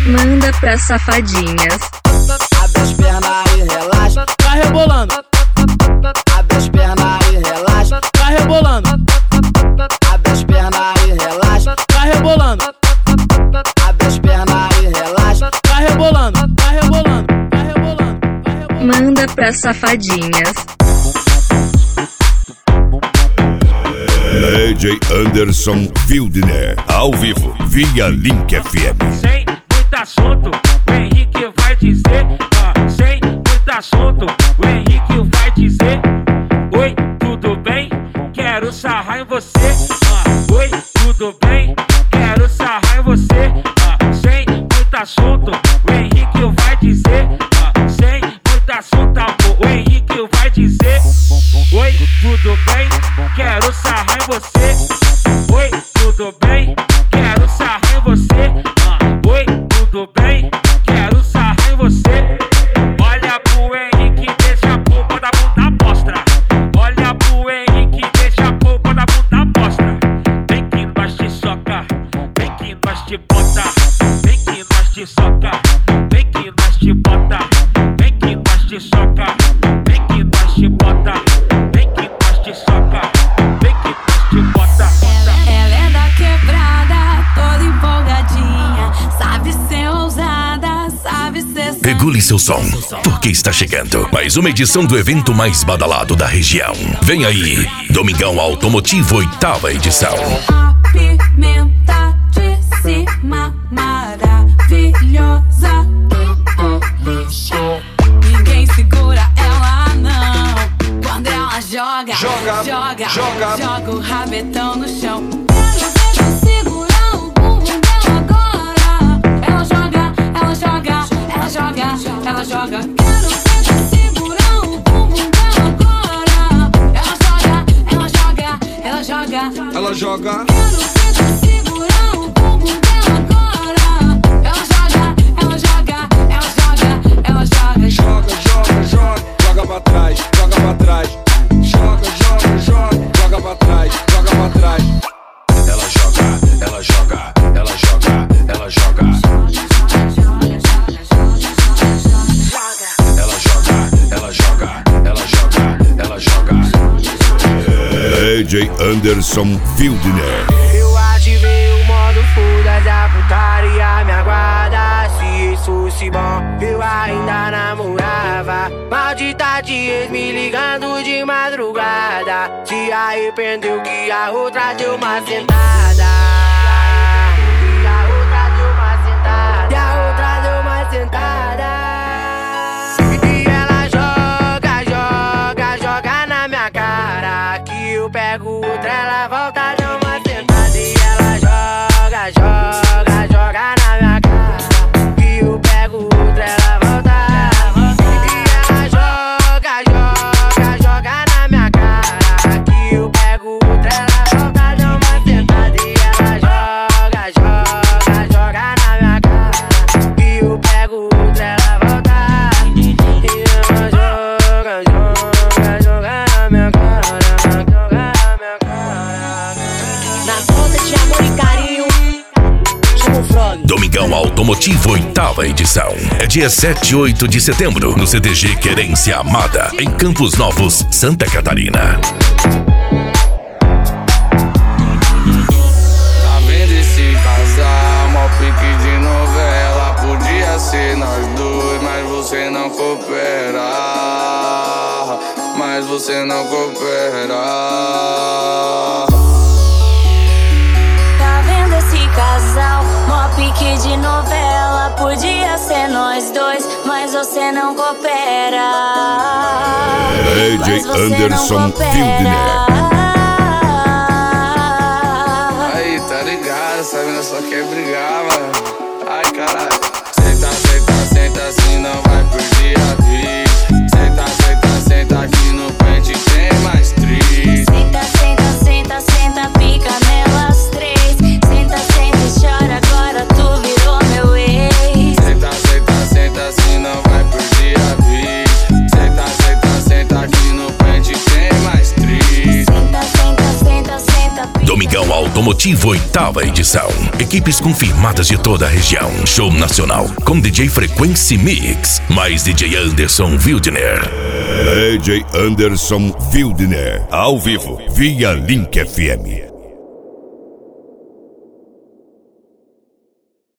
Manda pra safadinhas. Abre as pernas e relaxa. Tá rebolando. Abre as pernas e relaxa. Tá rebolando. Abre as pernas e relaxa. Tá rebolando. Abre as pernas e relaxa. Tá rebolando. Tá rebolando. Tá rebolando. Tá rebolando. Manda pra safadinhas. DJ Anderson Fildner, ao vivo, via Link FM. Sem muito assunto, o Henrique vai dizer. Sem muito assunto, o Henrique vai dizer. Oi, tudo bem? Quero sarrar em você. Oi, tudo bem? Quero sarrar em você. Sem muito assunto, o Henrique vai dizer. Sem muito assunto, amor, o Henrique vai dizer. Oi, tudo bem? Quero sarrar em você. Oi, tudo bem? Quero sarrar em você. Oi, tudo bem? Quero sarrar em você. Olha pro Henrique, deixa a polpa da bunda mostra. Olha pro Henrique, deixa a polpa da bunda mostra. Vem que nós te soca, vem que nós te bota. Vem que nós te soca, vem que nós te bota. Vem que nós te soca, vem que nós te bota. Vem que nós te soca, vem que nós te bota. Ela é da quebrada, toda empolgadinha. Sabe ser ousada, sabe ser... Regule seu som, porque está chegando mais uma edição do evento mais badalado da região. Vem aí, Domingão Automotivo, 8ª edição. A pimenta de cima, maravilhosa. Ninguém segura ela não. Quando ela joga, joga o rabetão no chão. Quero ver tu segurar o bumbum dela agora. Ela joga, ela joga, ela joga, ela joga. Quero ver tu segurar o bumbum dela agora. Ela joga, ela joga, ela joga, ela joga. Quero ver tu segurar o bumbum dela agora. Ela joga, ela joga, ela joga, ela joga. Joga pra trás, joga pra trás. Joga pra trás, joga pra trás. Ela joga, ela joga, ela joga, ela joga. Ela joga, ela joga, ela joga, ela joga. DJ Anderson Fildner. Eu ativei o modo foda da putaria, me aguarda. Se isso fosse bom, eu ainda namorava. Maldita de ex me ligando de madrugada. Se arrependeu que a outra deu uma sentada. E a outra deu uma sentada. E a outra deu uma sentada. E ela joga, joga na minha cara. Que eu pego outra, ela volta, deu uma sentada. E ela joga na minha cara. Que eu pego outra, ela volta. E ela joga na minha cara. Que eu pego outra, ela volta, deu uma sentada. E ela joga na minha cara. Que eu pego outra, ela volta. E ela joga na minha cara. Joga na minha cara. Na conta de amor e carinho, chama o Frog. Domingão Automotivo, 8ª edição. É dia 7 e 8 de setembro, no CTG Querência Amada, em Campos Novos, Santa Catarina. Tá vendo esse casal? Mó pique de novela. Podia ser nós dois, mas você não coopera. Mas você não coopera. Tá vendo esse casal? Mó pique de novela. Podia ser nós dois, mas você não coopera. DJ Anderson Fildner. Aí, tá ligado? Essa mina só quer brigar, mano. Ai, caralho. Senta, senta, senta, assim não vai perder a vez. Senta, senta, senta, que no pente tem mais três. Senta, senta, senta, senta, pica nelas três. Senta, senta e chora, agora tu virou meu ex. Senta, senta, senta, assim não vai perder a vez. Senta, senta, senta, aqui no pente tem mais três. Senta, senta, senta, senta, pica. Domingão Automotivo. Motivo 8ª edição. Equipes confirmadas de toda a região. Show nacional com DJ Frequency Mix, mais DJ Anderson Wildner. DJ Anderson Wildner, ao vivo, via Link FM.